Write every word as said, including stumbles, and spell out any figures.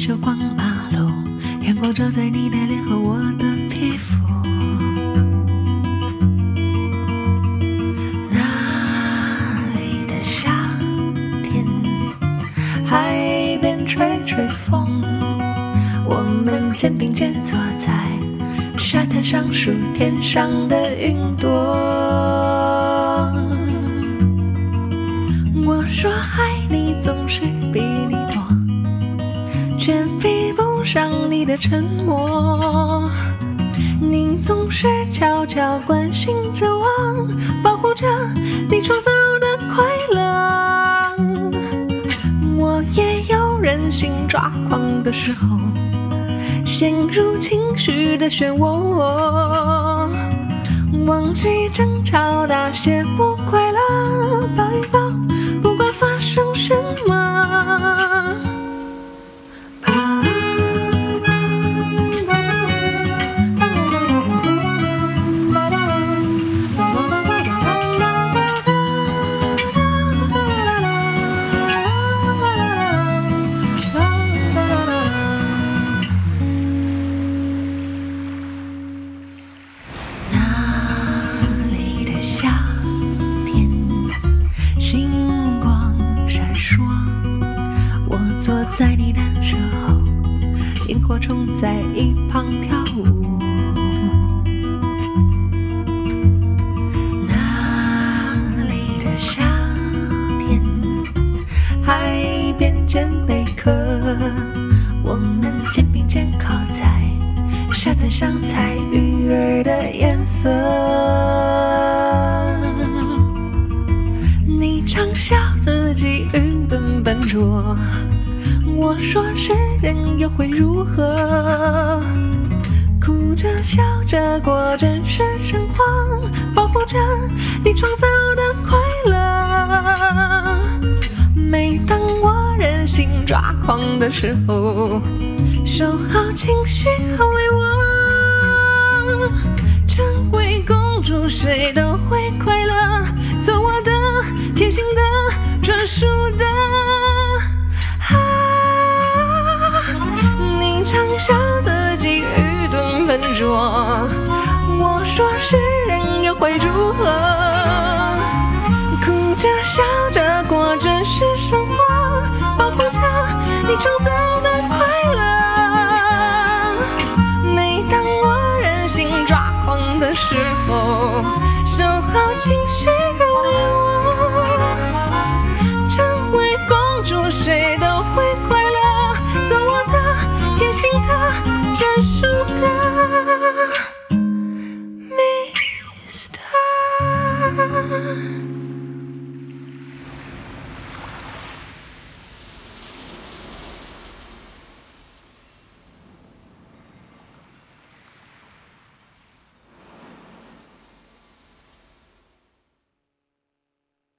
手逛马路，阳光照在你的脸和我的皮肤。那里的夏天，海边吹吹风，我们肩并肩坐在沙滩上数天上的云朵。我说爱你总是比你多，却比不上你的沉默。你总是悄悄关心着我，保护着你创造的快乐。我也有任性抓狂的时候，陷入情绪的漩涡，忘记争吵那些不快乐，抱一抱，不管发生什么。坐在你的身后，萤火虫在一旁跳舞。那里的夏天，海边捡贝壳，我们肩并肩靠在沙滩上猜鱼儿的颜色。你常笑自己愚笨笨拙，我说世人又会如何？哭着笑着过真实生活，保护着你创造的快乐。每当我任性抓狂的时候，收好情绪好为我。成为公主谁都会快乐，做我的贴心的专属的。常笑自己愚钝笨拙，我说世人又会如何？哭着笑着过真实生活，保护着你创造的快乐。每当我任性抓狂的时候，收好情绪